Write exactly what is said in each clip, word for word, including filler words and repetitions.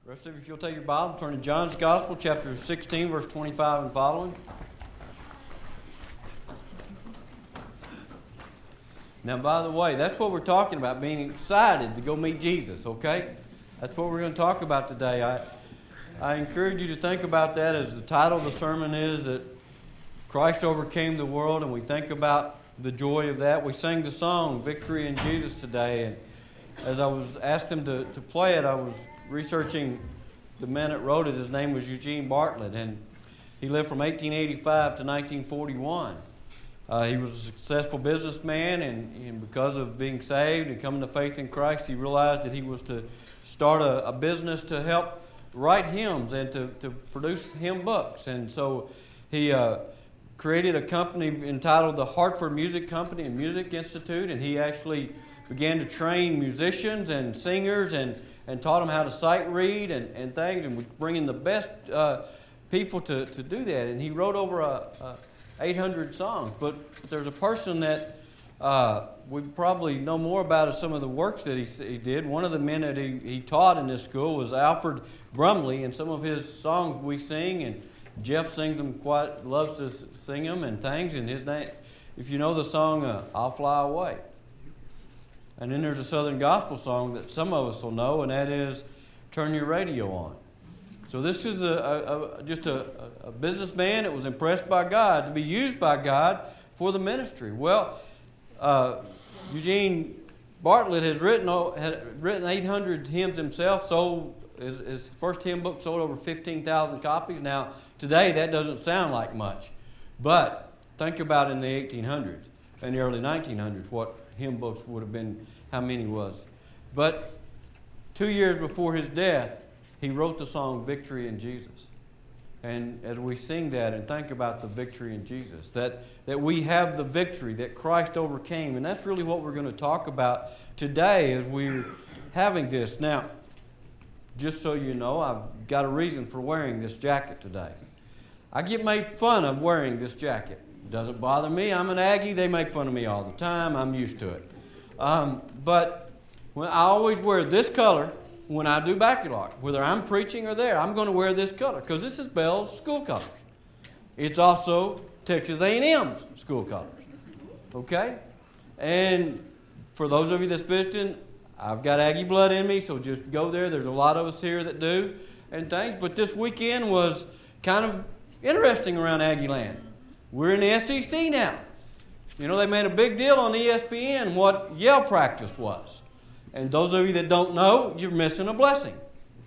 Rest of you, if you'll take your Bible, turn to John's Gospel, chapter sixteen, verse twenty-five and following. Now, by the way, that's what we're talking about, being excited to go meet Jesus, okay? That's what we're going to talk about today. I, I encourage you to think about that as the title of the sermon is that Christ overcame the world, and we think about the joy of that. We sang the song, Victory in Jesus, today, and as I was asked him to, to play it, I was researching the man that wrote it. His name was Eugene Bartlett, and he lived from eighteen eighty-five to nineteen forty-one. Uh, he was a successful businessman, and, and because of being saved and coming to faith in Christ, he realized that he was to start a, a business to help write hymns and to, to produce hymn books. And so he uh, created a company entitled the Hartford Music Company and Music Institute, and he actually began to train musicians and singers and, and taught them how to sight read and, and things, and was bringing the best uh, people to, to do that. And he wrote over a, a eight hundred songs. But, but there's a person that uh, we probably know more about as some of the works that he, he did. One of the men that he, he taught in this school was Alfred Brumley, and some of his songs we sing, and Jeff sings them quite, loves to sing them and things. And his name, if you know the song, uh, I'll Fly Away. And then there's a Southern Gospel song that some of us will know, and that is Turn Your Radio On. So this is a, a, a just a, a businessman that was impressed by God to be used by God for the ministry. Well, uh, Eugene Bartlett has written had written eight hundred hymns himself. Sold his, his first hymn book sold over fifteen thousand copies. Now today that doesn't sound like much, but think about in the eighteen hundreds and the early nineteen hundreds what hymn books would have been, how many was. But two years before his death, he wrote the song Victory in Jesus. And as we sing that and think about the victory in Jesus, that, that we have the victory that Christ overcame. And that's really what we're going to talk about today as we're having this. Now, just so you know, I've got a reason for wearing this jacket today. I get made fun of wearing this jacket. It doesn't bother me. I'm an Aggie. They make fun of me all the time. I'm used to it. Um, but when I always wear this color when I do Backylock. Whether I'm preaching or there, I'm going to wear this color because this is Bell's school colors. It's also Texas A and M's school colors. Okay? And for those of you that's visiting, I've got Aggie blood in me, so just go there. There's a lot of us here that do and things. But this weekend was kind of interesting around Aggie land. We're in the S E C now. You know, they made a big deal on E S P N what yell practice was. And those of you that don't know, you're missing a blessing.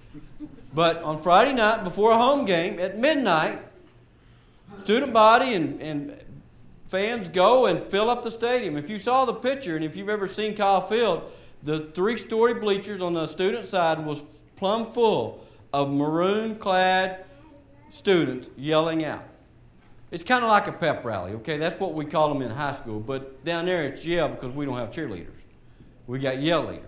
But on Friday night, before a home game, at midnight, student body and, and fans go and fill up the stadium. If you saw the picture, and if you've ever seen Kyle Field, the three-story bleachers on the student side was plumb full of maroon-clad students yelling out. It's kind of like a pep rally, okay? That's what we call them in high school. But down there, it's yell because we don't have cheerleaders. We got yell leaders.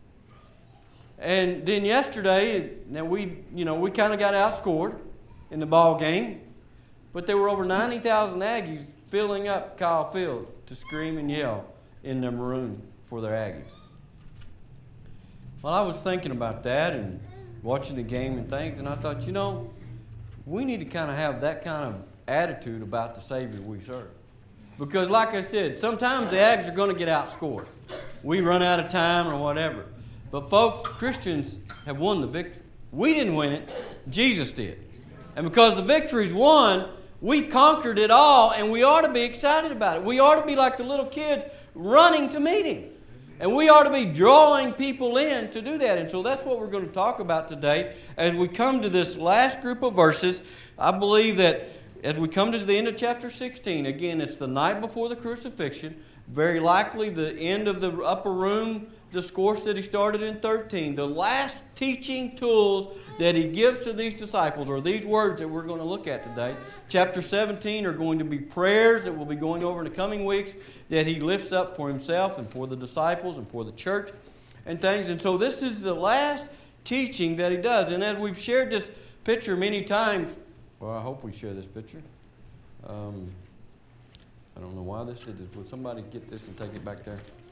And then yesterday, now we, you know, we kind of got outscored in the ball game, but there were over ninety thousand Aggies filling up Kyle Field to scream and yell in their maroon for their Aggies. Well, I was thinking about that and watching the game and things, and I thought, you know, we need to kind of have that kind of attitude about the Savior we serve. Because like I said, sometimes the Aggies are going to get outscored. We run out of time or whatever. But folks, Christians have won the victory. We didn't win it. Jesus did. And because the victory's won, we conquered it all, and we ought to be excited about it. We ought to be like the little kids running to meet Him. And we ought to be drawing people in to do that. And so that's what we're going to talk about today as we come to this last group of verses. I believe that as we come to the end of chapter sixteen, again, it's the night before the crucifixion, very likely the end of the upper room discourse that he started in thirteen. The last teaching tools that he gives to these disciples are these words that we're going to look at today. Chapter seventeen are going to be prayers that we'll be going over in the coming weeks that he lifts up for himself and for the disciples and for the church and things. And so this is the last teaching that he does. And as we've shared this picture many times, well, I hope we share this picture. Um, I don't know why this did this. Would somebody get this and take it back there?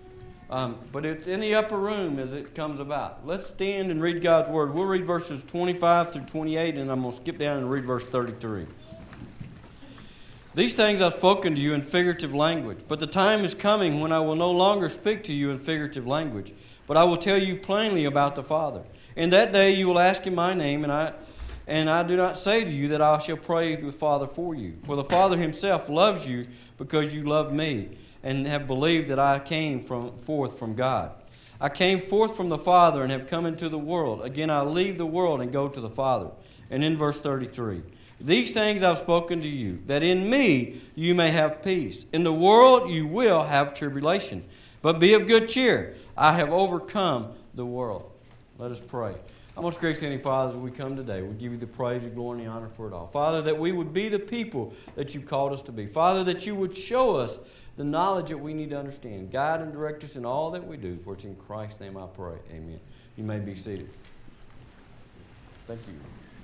Um, but it's in the upper room as it comes about. Let's stand and read God's Word. We'll read verses twenty-five through twenty-eight, and I'm going to skip down and read verse thirty-three. These things I've spoken to you in figurative language, but the time is coming when I will no longer speak to you in figurative language, but I will tell you plainly about the Father. In that day you will ask in my name, and I and I do not say to you that I shall pray the Father for you. For the Father himself loves you because you love me, and have believed that I came from forth from God. I came forth from the Father and have come into the world. Again I leave the world and go to the Father. And in verse thirty-three, these things I've spoken to you, that in me you may have peace. In the world you will have tribulation, but be of good cheer. I have overcome the world. Let us pray. Our most gracious Heavenly Father, as we come today, we give you the praise, the glory, and the honor for it all. Father, that we would be the people that you've called us to be. Father, that you would show us the knowledge that we need to understand. Guide and direct us in all that we do. For it's in Christ's name I pray. Amen. You may be seated. Thank you.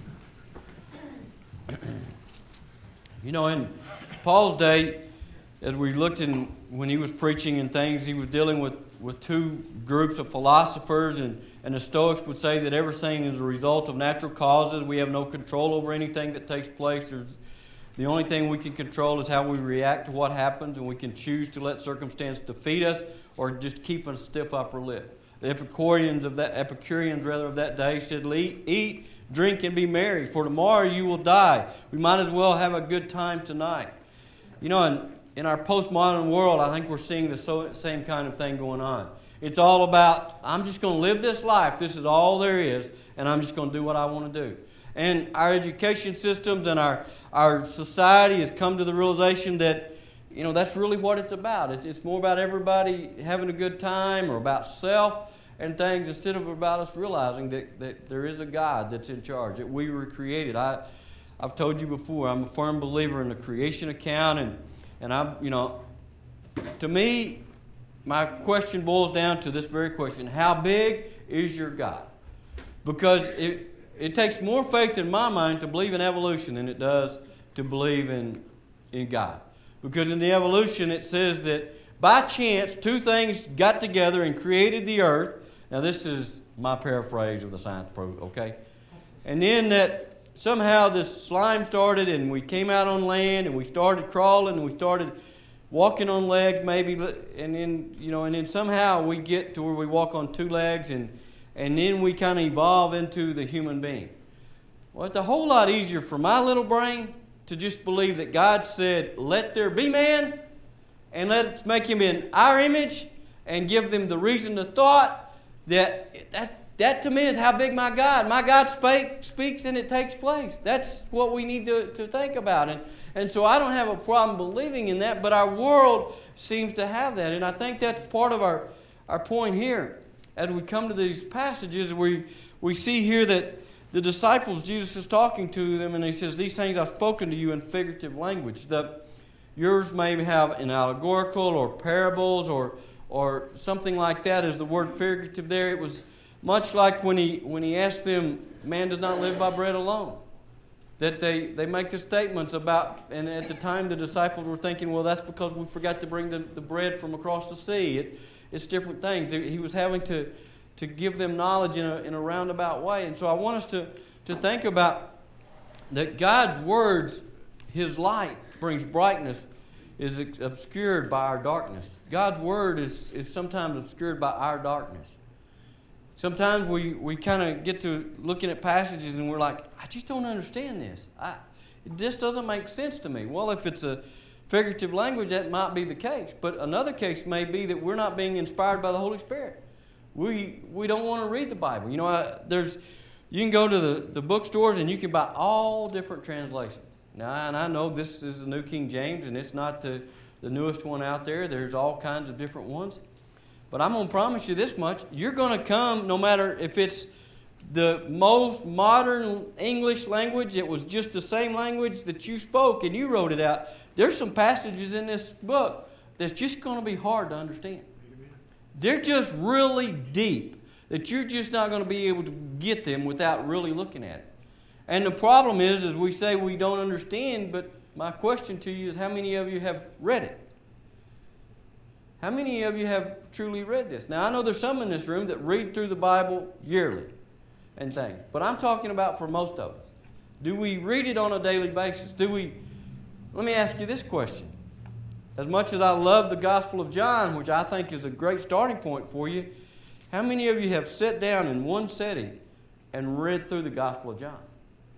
You know, in Paul's day, as we looked in, when he was preaching and things, he was dealing with, with two groups of philosophers, and, and the Stoics would say that everything is a result of natural causes. We have no control over anything that takes place. There's, the only thing we can control is how we react to what happens, and we can choose to let circumstance defeat us or just keep a stiff upper lip. The Epicureans of that Epicureans rather of that day said, "Eat, drink, and be merry, for tomorrow you will die. We might as well have a good time tonight." You know, in, in our postmodern world, I think we're seeing the so, same kind of thing going on. It's all about, I'm just going to live this life. This is all there is, and I'm just going to do what I want to do. And our education systems and our, our society has come to the realization that, you know, that's really what it's about. It's, it's more about everybody having a good time or about self and things instead of about us realizing that, that there is a God that's in charge, that we were created. I, I've told you before, I'm a firm believer in the creation account, and, and I'm, you know, to me, my question boils down to this very question: how big is your God? Because it, it takes more faith in my mind to believe in evolution than it does to believe in, in God. Because in the evolution it says that by chance two things got together and created the earth. Now this is my paraphrase of the science pro, okay? And then that somehow this slime started and we came out on land and we started crawling and we started walking on legs maybe, and then, you know, and then somehow we get to where we walk on two legs, and, and then we kind of evolve into the human being. Well, it's a whole lot easier for my little brain to just believe that God said, "Let there be man, and let's make him in our image," and give them the reason to thought that that, that to me is how big my God. My God spake, speaks and it takes place. That's what we need to, to think about. And, and so I don't have a problem believing in that, but our world seems to have that. And I think that's part of our, our point here. As we come to these passages, we, we see here that the disciples, Jesus is talking to them, and he says, "These things I've spoken to you in figurative language." The, yours may have an allegorical or parables or or something like that. Is the word figurative there? It was much like when he when he asked them, "Man does not live by bread alone." That they, they make the statements about, and at the time the disciples were thinking, well, that's because we forgot to bring the, the bread from across the sea. It, it's different things. He was having to to give them knowledge in a, in a roundabout way. And so I want us to, to think about that God's words, his light brings brightness, is obscured by our darkness. God's word is, is sometimes obscured by our darkness. Sometimes we, we kind of get to looking at passages and we're like, I just don't understand this. I, it just doesn't make sense to me. Well, if it's a figurative language, that might be the case. But another case may be that we're not being inspired by the Holy Spirit. We we don't want to read the Bible. You know, I, there's you can go to the, the bookstores and you can buy all different translations. Now, and I know this is the New King James, and it's not the, the newest one out there. There's all kinds of different ones. But I'm going to promise you this much. You're going to come, no matter if it's the most modern English language, it was just the same language that you spoke and you wrote it out. There's some passages in this book that's just going to be hard to understand. They're just really deep that you're just not going to be able to get them without really looking at it. And the problem is, is we say we don't understand, but my question to you is how many of you have read it? How many of you have truly read this? Now, I know there's some in this room that read through the Bible yearly and things, but I'm talking about for most of us. Do we read it on a daily basis? Do we? Let me ask you this question. As much as I love the Gospel of John, which I think is a great starting point for you, how many of you have sat down in one setting and read through the Gospel of John?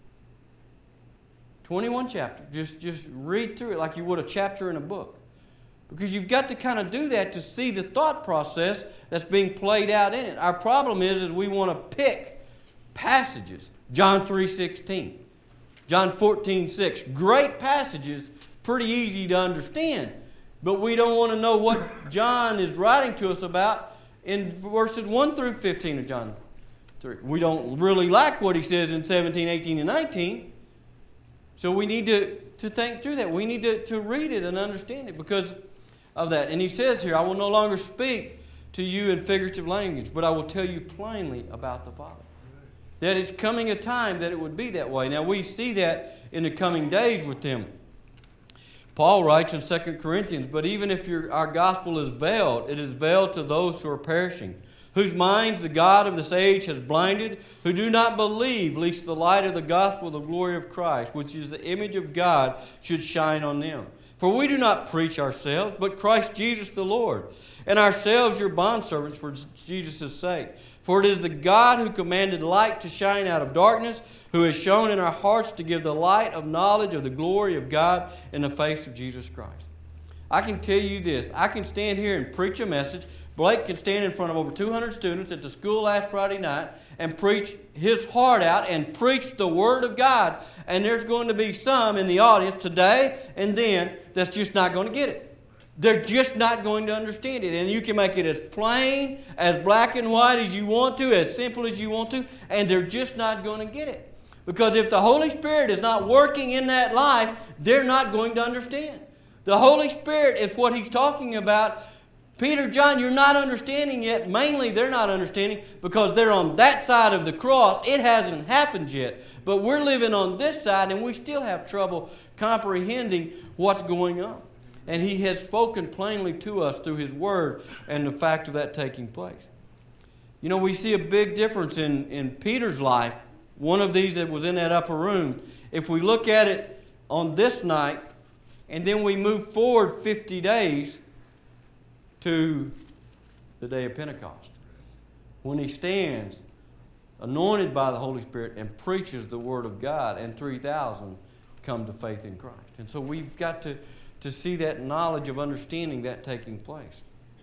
twenty-one chapters. Just, just read through it like you would a chapter in a book. Because you've got to kind of do that to see the thought process that's being played out in it. Our problem is, is we want to pick passages. John three sixteen. John fourteen six. Great passages, pretty easy to understand. But we don't want to know what John is writing to us about in verses one through fifteen of John three. We don't really like what he says in seventeen, eighteen, and nineteen. So we need to, to think through that. We need to, to read it and understand it because of that. And he says here, I will no longer speak to you in figurative language, but I will tell you plainly about the Father. That it's coming a time that it would be that way. Now we see that in the coming days with them. Paul writes in Second Corinthians, but even if your, our gospel is veiled, it is veiled to those who are perishing, whose minds the God of this age has blinded, who do not believe, lest the light of the gospel of the glory of Christ, which is the image of God, should shine on them. For we do not preach ourselves, but Christ Jesus the Lord, and ourselves your bondservants for Jesus' sake. For it is the God who commanded light to shine out of darkness, who has shown in our hearts to give the light of knowledge of the glory of God in the face of Jesus Christ. I can tell you this. I can stand here and preach a message. Blake can stand in front of over two hundred students at the school last Friday night and preach his heart out and preach the Word of God. And there's going to be some in the audience today and then that's just not going to get it. They're just not going to understand it. And you can make it as plain, as black and white as you want to, as simple as you want to, and they're just not going to get it. Because if the Holy Spirit is not working in that life, they're not going to understand. The Holy Spirit is what he's talking about. Peter, John, you're not understanding yet. Mainly they're not understanding because they're on that side of the cross. It hasn't happened yet. But we're living on this side and we still have trouble comprehending what's going on. And he has spoken plainly to us through his word and the fact of that taking place. You know, we see a big difference in, in Peter's life. One of these that was in that upper room. If we look at it on this night and then we move forward fifty days to the day of Pentecost, when he stands anointed by the Holy Spirit and preaches the Word of God, and three thousand come to faith in Christ. And so we've got to, to see that knowledge of understanding that taking place.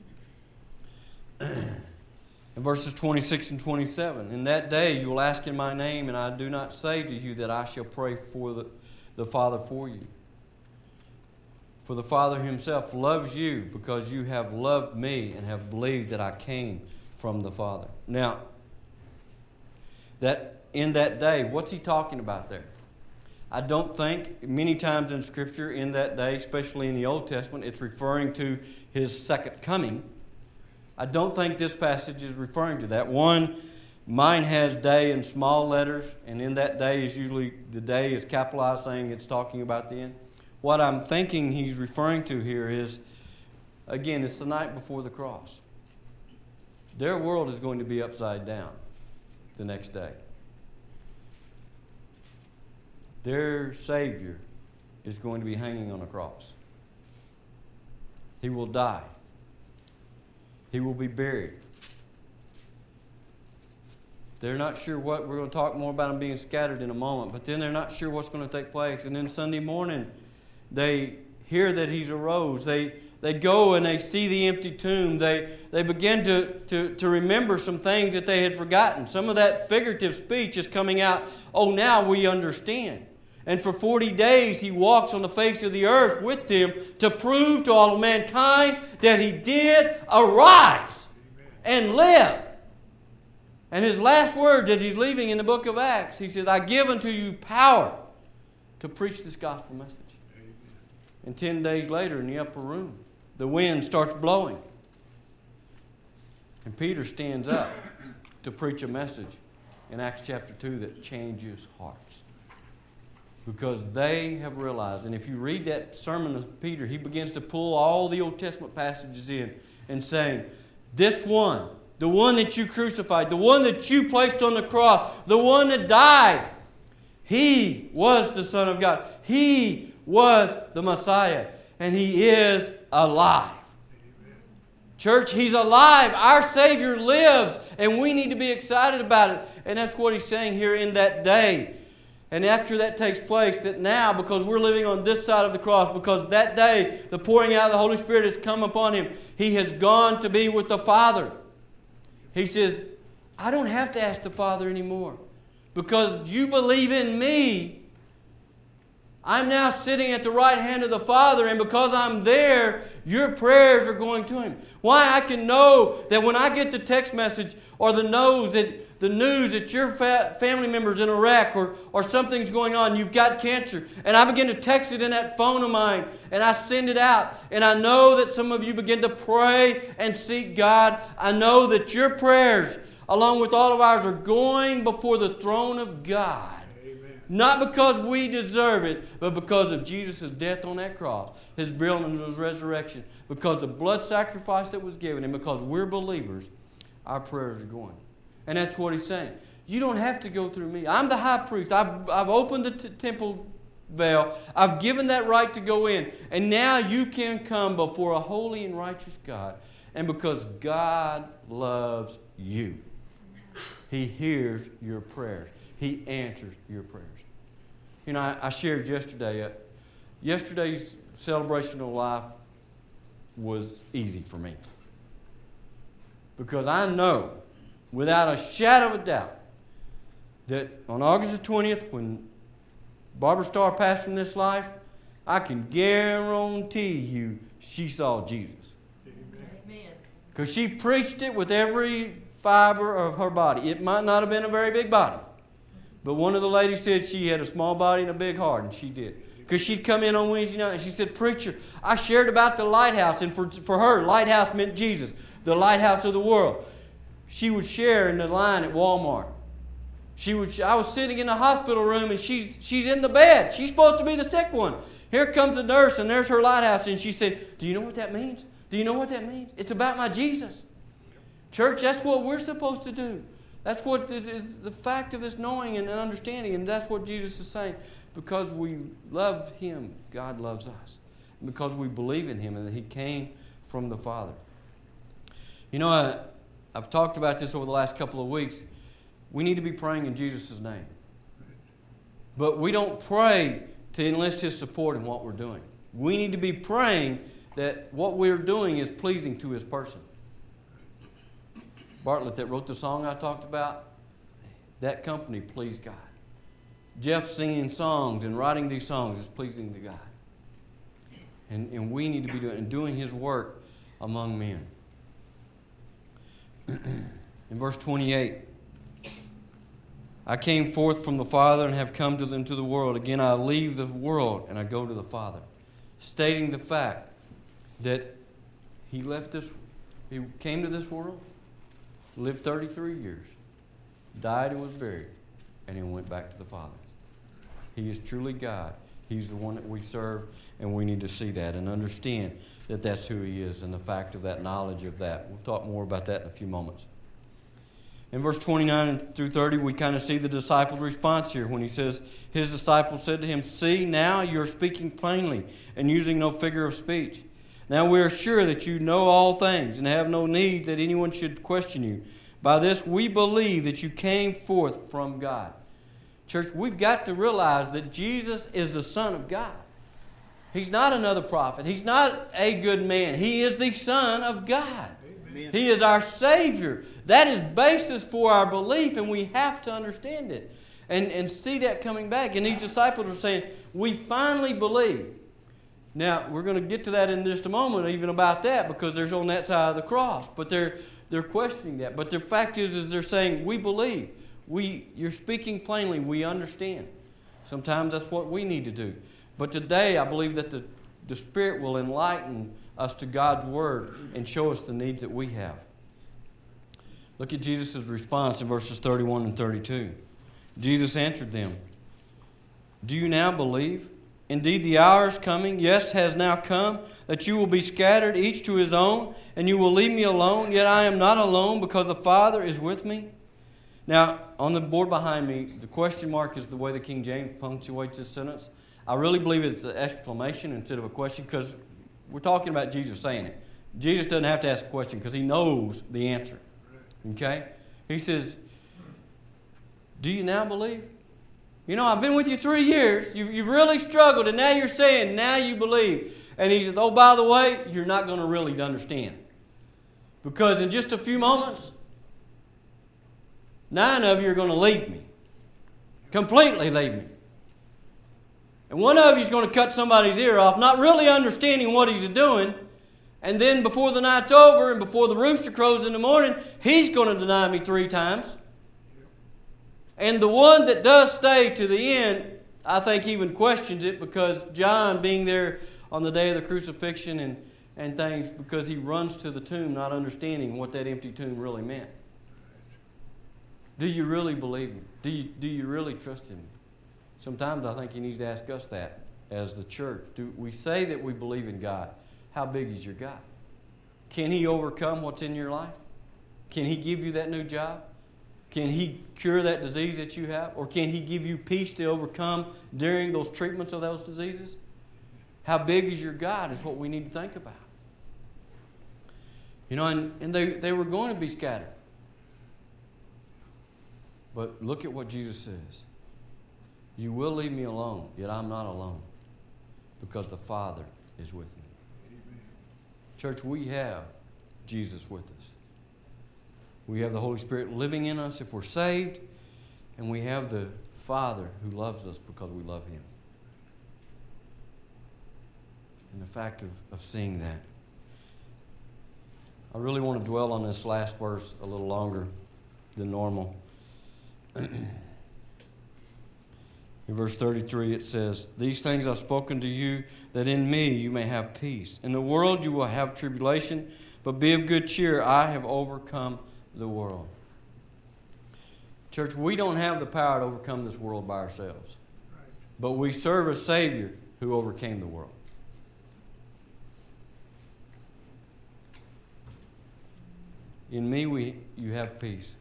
In verses twenty-six and twenty-seven, in that day you will ask in my name, and I do not say to you that I shall pray for the, the Father for you. For the Father himself loves you because you have loved me and have believed that I came from the Father. Now, that in that day, what's he talking about there? I don't think many times in Scripture in that day, especially in the Old Testament, it's referring to his second coming. I don't think this passage is referring to that. One, mine has day in small letters, and in that day is usually the day is capitalized, saying it's talking about the end. What I'm thinking he's referring to here is, again, it's the night before the cross. Their world is going to be upside down the next day. Their Savior is going to be hanging on a cross. He will die. He will be buried. They're not sure what, we're going to talk more about them being scattered in a moment, but then they're not sure what's going to take place. And then Sunday morning, they hear that he's arose. They they go and they see the empty tomb. They they begin to, to, to remember some things that they had forgotten. Some of that figurative speech is coming out. Oh, now we understand. And for forty days he walks on the face of the earth with them to prove to all of mankind that he did arise and live. And his last words as he's leaving in the book of Acts, he says, I give unto you power to preach this gospel message. And ten days later in the upper room, the wind starts blowing. And Peter stands up to preach a message in Acts chapter two that changes hearts. Because they have realized, and if you read that sermon of Peter, he begins to pull all the Old Testament passages in and saying, this one, the one that you crucified, the one that you placed on the cross, the one that died, He was the Son of God. He was the Messiah. And He is alive. Amen. Church, He's alive. Our Savior lives. And we need to be excited about it. And that's what He's saying here in that day. And after that takes place, that now, because we're living on this side of the cross, because that day the pouring out of the Holy Spirit has come upon Him, He has gone to be with the Father. He says, I don't have to ask the Father anymore. Because you believe in me, I'm now sitting at the right hand of the Father, and because I'm there, your prayers are going to Him. Why? I can know that when I get the text message or the news that the news that your fa- family member's in Iraq or, or something's going on, you've got cancer, and I begin to text it in that phone of mine, and I send it out, and I know that some of you begin to pray and seek God. I know that your prayers, along with all of ours, are going before the throne of God. Amen. Not because we deserve it, but because of Jesus' death on that cross, His burial and His resurrection, because of blood sacrifice that was given, and because we're believers, our prayers are going. And that's what He's saying. You don't have to go through me. I'm the high priest. I've, I've opened the t- temple veil. I've given that right to go in. And now you can come before a holy and righteous God. And because God loves you, He hears your prayers. He answers your prayers. You know, I, I shared yesterday, uh, yesterday's celebration of life was easy for me. Because I know, without a shadow of a doubt, that on August the twentieth, when Barbara Starr passed from this life, I can guarantee you she saw Jesus. Amen. Because she preached it with every fiber of her body. It might not have been a very big body, but one of the ladies said she had a small body and a big heart, and she did. Because she'd come in on Wednesday night and she said, Preacher, I shared about the lighthouse, and for, for her, lighthouse meant Jesus, the lighthouse of the world. She would share in the line at Walmart. She would. I was sitting in the hospital room, and she's she's in the bed. She's supposed to be the sick one. Here comes the nurse, and there's her lighthouse, and she said, Do you know what that means? Do you know what that means? It's about my Jesus. Church, that's what we're supposed to do. That's what is, is the fact of this knowing and understanding, and that's what Jesus is saying. Because we love Him, God loves us. And because we believe in Him and that He came from the Father. You know, I, I've talked about this over the last couple of weeks. We need to be praying in Jesus' name. But we don't pray to enlist His support in what we're doing. We need to be praying that what we're doing is pleasing to His person. Bartlett, that wrote the song I talked about, that company pleased God. Jeff singing songs and writing these songs is pleasing to God. And, and we need to be doing, and doing His work among men. In verse twenty-eight, I came forth from the Father and have come to them to the world. Again, I leave the world and I go to the Father. Stating the fact that He left this, He came to this world, lived thirty-three years, died and was buried, and then went back to the Father. He is truly God. He's the one that we serve, and we need to see that and understand that that's who He is and the fact of that, knowledge of that. We'll talk more about that in a few moments. In verse twenty-nine through thirty, we kind of see the disciples' response here when He says, His disciples said to Him, See, now you're speaking plainly and using no figure of speech. Now we are sure that you know all things and have no need that anyone should question you. By this we believe that you came forth from God. Church, we've got to realize that Jesus is the Son of God. He's not another prophet. He's not a good man. He is the Son of God. Amen. He is our Savior. That is basis for our belief, and we have to understand it and, and see that coming back. And these disciples are saying, we finally believe. Now, we're going to get to that in just a moment, even about that, because they're on that side of the cross. But they're they're questioning that. But the fact is, is they're saying, we believe. We, you're speaking plainly. We understand. Sometimes that's what we need to do. But today, I believe that the, the Spirit will enlighten us to God's Word and show us the needs that we have. Look at Jesus' response in verses thirty-one and thirty-two. Jesus answered them, Do you now believe? Indeed, the hour is coming, yes, has now come, that you will be scattered, each to his own, and you will leave me alone. Yet I am not alone, because the Father is with me. Now, on the board behind me, the question mark is the way the King James punctuates this sentence. I really believe it's an exclamation instead of a question, because we're talking about Jesus saying it. Jesus doesn't have to ask a question because he knows the answer. Okay? He says, do you now believe? You know, I've been with you three years. You, you've really struggled, and now you're saying, now you believe. And he says, oh, by the way, you're not going to really understand. Because in just a few moments, nine of you are going to leave me. Completely leave me. And one of you is going to cut somebody's ear off, not really understanding what he's doing. And then before the night's over and before the rooster crows in the morning, he's going to deny me three times. And the one that does stay to the end, I think even questions it, because John, being there on the day of the crucifixion and, and things, because he runs to the tomb not understanding what that empty tomb really meant. Do you really believe me? Do you, do you really trust him? Sometimes I think he needs to ask us that as the church. Do we say that we believe in God? How big is your God? Can he overcome what's in your life? Can he give you that new job? Can he cure that disease that you have? Or can he give you peace to overcome during those treatments of those diseases? How big is your God is what we need to think about. You know, and, and they, they were going to be scattered. But look at what Jesus says. You will leave me alone, yet I'm not alone, because the Father is with me. Amen. Church, we have Jesus with us. We have the Holy Spirit living in us if we're saved, and we have the Father who loves us because we love him. And the fact of, of seeing that. I really want to dwell on this last verse a little longer than normal. In verse thirty-three it says, these things I've spoken to you, that in me you may have peace. In the world you will have tribulation, but be of good cheer. I have overcome the world. Church, we don't have the power to overcome this world by ourselves. Right. But we serve a Savior who overcame the world. In me we you have peace.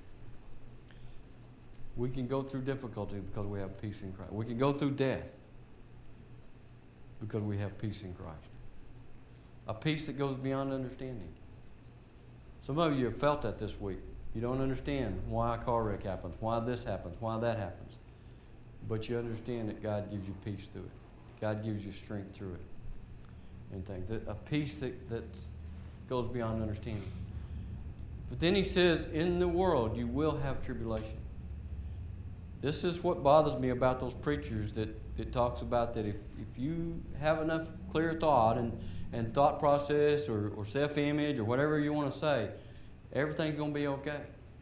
We can go through difficulty because we have peace in Christ. We can go through death because we have peace in Christ. A peace that goes beyond understanding. Some of you have felt that this week. You don't understand why a car wreck happens, why this happens, why that happens. But you understand that God gives you peace through it. God gives you strength through it. And things. A peace that that's, goes beyond understanding. But then he says, in the world you will have tribulation. This is what bothers me about those preachers that, that talks about that if, if you have enough clear thought and, and thought process or, or self-image or whatever you want to say, everything's going to be okay.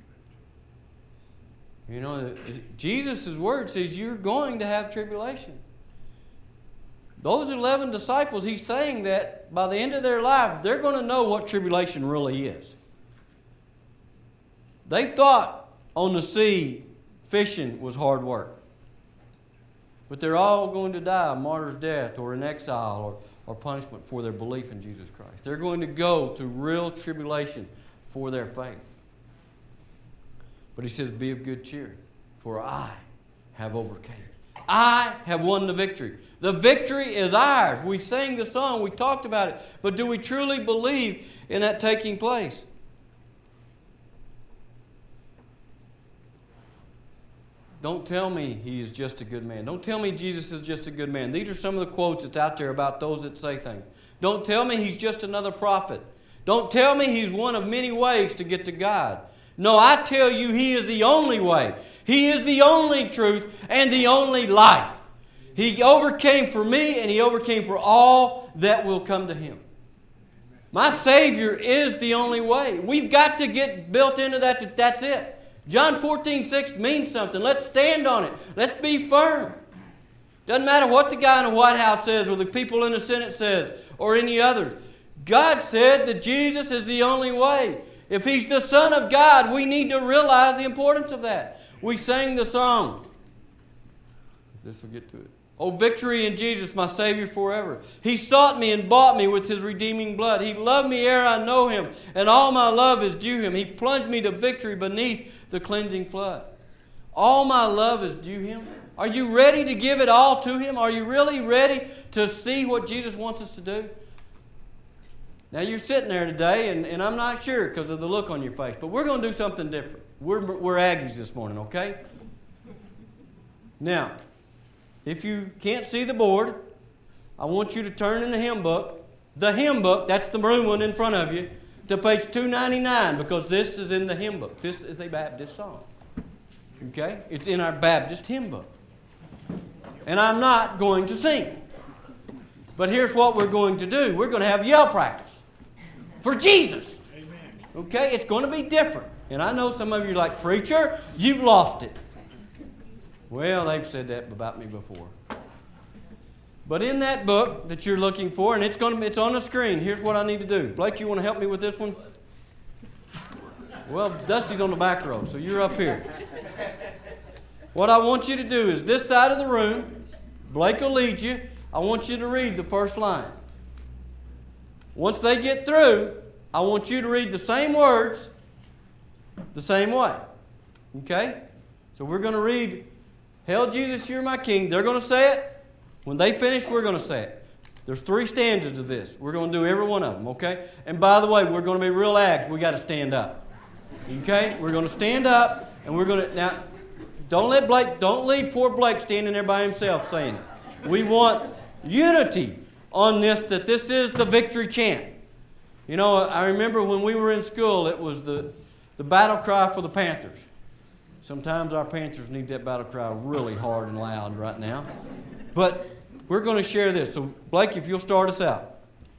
You know, Jesus' word says you're going to have tribulation. Those eleven disciples, he's saying that by the end of their life, they're going to know what tribulation really is. They thought on the sea fishing was hard work. But they're all going to die a martyr's death or in exile or, or punishment for their belief in Jesus Christ. They're going to go through real tribulation for their faith. But he says, be of good cheer, for I have overcome. I have won the victory. The victory is ours. We sang the song, we talked about it. But do we truly believe in that taking place? Don't tell me he is just a good man. Don't tell me Jesus is just a good man. These are some of the quotes that's out there about those that say things. Don't tell me he's just another prophet. Don't tell me he's one of many ways to get to God. No, I tell you he is the only way. He is the only truth and the only life. He overcame for me and he overcame for all that will come to him. My Savior is the only way. We've got to get built into that, that that's it. John fourteen six means something. Let's stand on it. Let's be firm. Doesn't matter what the guy in the White House says or the people in the Senate says or any others. God said that Jesus is the only way. If he's the Son of God, we need to realize the importance of that. We sang the song. This will get to it. Oh, victory in Jesus, my Savior forever. He sought me and bought me with His redeeming blood. He loved me ere I know Him, and all my love is due Him. He plunged me to victory beneath the cleansing flood. All my love is due Him. Are you ready to give it all to Him? Are you really ready to see what Jesus wants us to do? Now, you're sitting there today, and, and I'm not sure because of the look on your face, but we're going to do something different. We're, we're Aggies this morning, okay? Now, if you can't see the board, I want you to turn in the hymn book. The hymn book, that's the maroon one in front of you, to page two ninety-nine, because this is in the hymn book. This is a Baptist song. Okay? It's in our Baptist hymn book. And I'm not going to sing. But here's what we're going to do. We're going to have yell practice for Jesus. Okay? It's going to be different. And I know some of you are like, preacher, you've lost it. Well, they've said that about me before. But in that book that you're looking for, and it's going to be, it's on the screen, here's what I need to do. Blake, you want to help me with this one? Well, Dusty's on the back row, so you're up here. What I want you to do is this side of the room, Blake will lead you. I want you to read the first line. Once they get through, I want you to read the same words the same way. Okay? So we're going to read, Hail Jesus, you're my King. They're going to say it. When they finish, we're going to say it. There's three stanzas to this. We're going to do every one of them, okay? And by the way, we're going to be real act. We got to stand up. Okay? We're going to stand up, and we're going to, now, don't let Blake, don't leave poor Blake standing there by himself saying it. We want unity on this, that this is the victory chant. You know, I remember when we were in school, it was the, the battle cry for the Panthers. Sometimes our Panthers need that battle cry really hard and loud right now. But we're going to share this. So, Blake, if you'll start us out.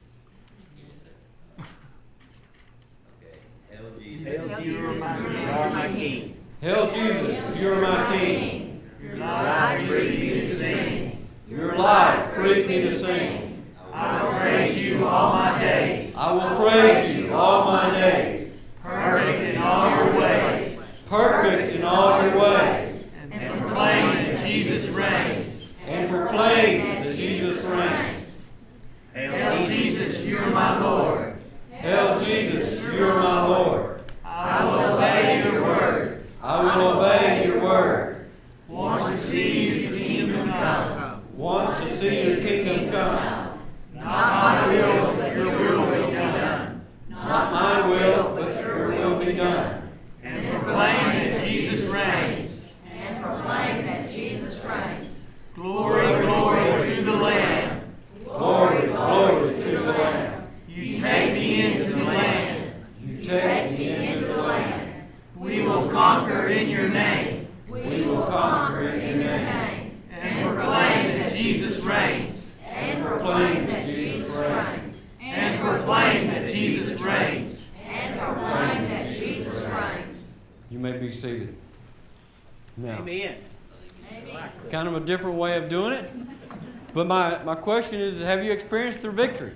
Hail Jesus, you are my King. Hail Jesus, you are my King. Your life frees me to sing. Your life frees me to sing. I will praise you all my days. I will praise you all my days. Perfect in all your ways. Perfect in all your ways. And proclaim that Jesus reigns. And proclaim that Jesus reigns. Hail Jesus, you are my Lord. Hail Jesus, you are my Lord. I will obey your words. I will obey your word. Want to see your kingdom come. Want to see your kingdom come. Not my will, but your will will be done. Not my will, but your will be done. And proclaim that Jesus reigns. And proclaim that Jesus reigns. Glory, glory to the Lamb. Glory, glory to the Lamb. You take me into the land. You take me into the land. We will conquer in your name. We will conquer in your name. And proclaim that Jesus reigns. And proclaim that Jesus reigns. And proclaim that Jesus reigns. And proclaim that Jesus reigns. You may be seated. Now, Amen. kind of a different way of doing it. But my, my question is, have you experienced the victory?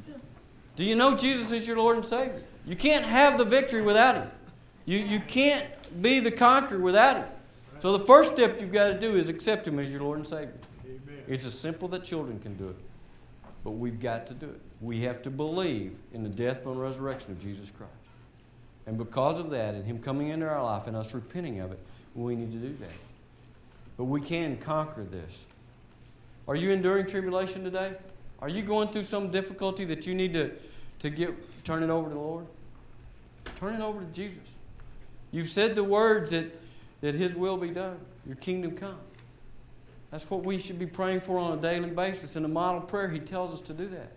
Do you know Jesus is your Lord and Savior? You can't have the victory without Him. You, you can't be the conqueror without Him. So the first step you've got to do is accept Him as your Lord and Savior. Amen. It's as simple that children can do it. But we've got to do it. We have to believe in the death and resurrection of Jesus Christ. And because of that, and Him coming into our life and us repenting of it, we need to do that. But we can conquer this. Are you enduring tribulation today? Are you going through some difficulty that you need to, to get turn it over to the Lord? Turn it over to Jesus. You've said the words that, that His will be done, your kingdom come. That's what we should be praying for on a daily basis. In the model prayer, He tells us to do that.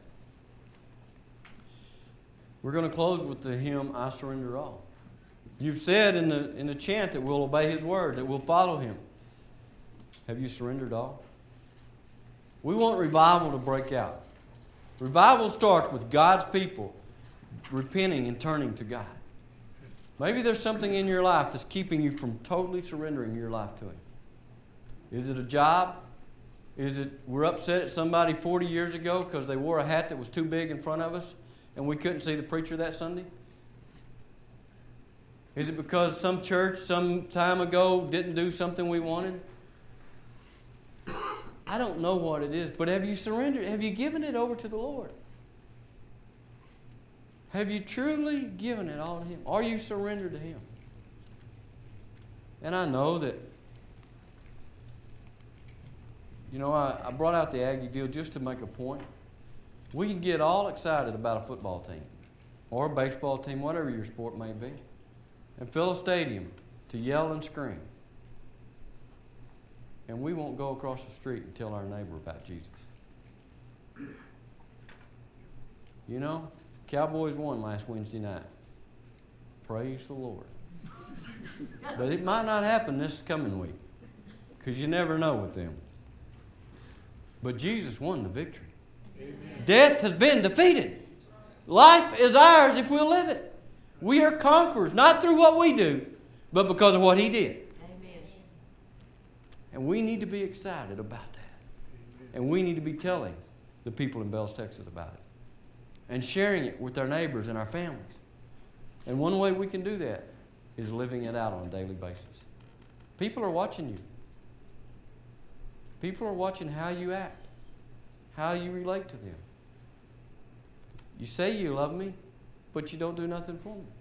We're going to close with the hymn, I Surrender All. You've said in the, in the chant that we'll obey His word, that we'll follow Him. Have you surrendered all? We want revival to break out. Revival starts with God's people repenting and turning to God. Maybe there's something in your life that's keeping you from totally surrendering your life to Him. Is it a job? Is it we're upset at somebody forty years ago because they wore a hat that was too big in front of us and we couldn't see the preacher that Sunday? Is it because some church some time ago didn't do something we wanted? I I don't know what it is, but have you surrendered? Have you given it over to the Lord? Have you truly given it all to Him? Are you surrendered to Him? And I know that, you know, I, I brought out the Aggie deal just to make a point. We can get all excited about a football team or a baseball team, whatever your sport may be, and fill a stadium to yell and scream. And we won't go across the street and tell our neighbor about Jesus. You know, Cowboys won last Wednesday night. Praise the Lord. But it might not happen this coming week, because you never know with them. But Jesus won the victory. Amen. Death has been defeated. Life is ours if we'll live it. We are conquerors, not through what we do, but because of what He did. Amen. And we need to be excited about that. And we need to be telling the people in Bells, Texas about it. And sharing it with our neighbors and our families. And one way we can do that is living it out on a daily basis. People are watching you. People are watching how you act, how you relate to them. You say you love me, but you don't do nothing for me.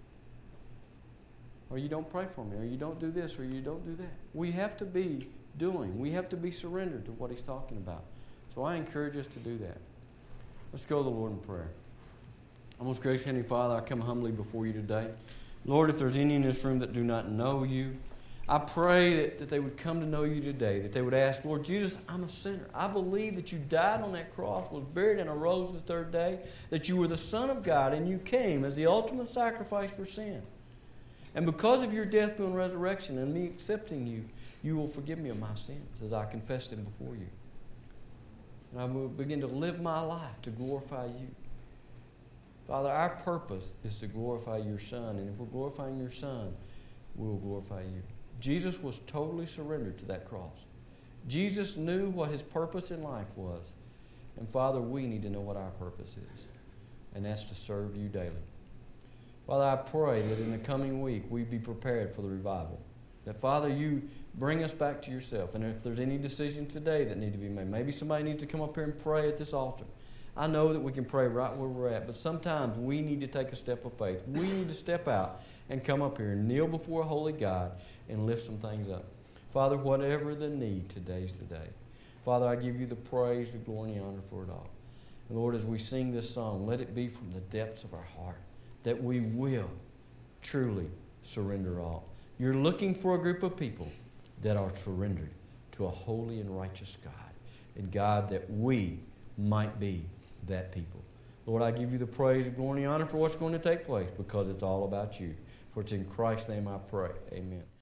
Or you don't pray for me, or you don't do this, or you don't do that. We have to be doing. We have to be surrendered to what He's talking about. So I encourage us to do that. Let's go to the Lord in prayer. Our most gracious Heavenly Father, I come humbly before you today. Lord, if there's any in this room that do not know you, I pray that, that they would come to know you today, that they would ask, Lord Jesus, I'm a sinner. I believe that you died on that cross, was buried, and arose the third day, that you were the Son of God, and you came as the ultimate sacrifice for sin. And because of your death, burial, and resurrection, and me accepting you, you will forgive me of my sins as I confess them before you. And I will begin to live my life to glorify you. Father, our purpose is to glorify your Son. And if we're glorifying your Son, we will glorify you. Jesus was totally surrendered to that cross. Jesus knew what His purpose in life was. And Father, we need to know what our purpose is. And that's to serve you daily. Father, I pray that in the coming week we be prepared for the revival. That, Father, you bring us back to yourself. And if there's any decisions today that need to be made, maybe somebody needs to come up here and pray at this altar. I know that we can pray right where we're at, but sometimes we need to take a step of faith. We need to step out and come up here and kneel before a holy God and lift some things up. Father, whatever the need, today's the day. Father, I give you the praise, the glory, and the honor for it all. And Lord, as we sing this song, let it be from the depths of our heart that we will truly surrender all. You're looking for a group of people that are surrendered to a holy and righteous God. And God, that we might be that people. Lord, I give you the praise, the glory, and the honor for what's going to take place, because it's all about you. For it's in Christ's name I pray. Amen.